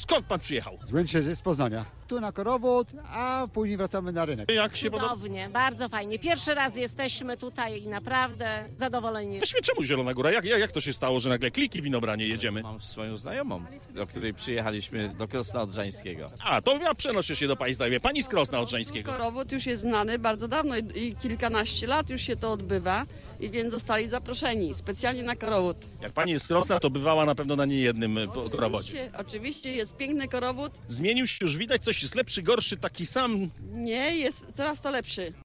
Skąd pan przyjechał? Z Łęczycy, z Poznania. Tu na korowód, a później wracamy na rynek. Jak się podoba? Cudownie, bardzo fajnie. Pierwszy raz jesteśmy tutaj i naprawdę zadowoleni. Właściwie czemu Zielona Góra? Jak to się stało, że nagle Kliki Winobranie jedziemy? Mam swoją znajomą, do której przyjechaliśmy do Krosna Odrzańskiego. A, to ja przenoszę się do państwa. Pani z Krosna Odrzańskiego. Korowód już jest znany bardzo dawno i kilkanaście lat już się to odbywa, i więc zostali zaproszeni specjalnie na korowód. Jak pani jest z Krosna, to bywała na pewno na niejednym korowodzie. Oczywiście jest piękny korowód. Zmienił się już, widać coś, jest lepszy, gorszy, taki sam. Nie, jest coraz to lepszy.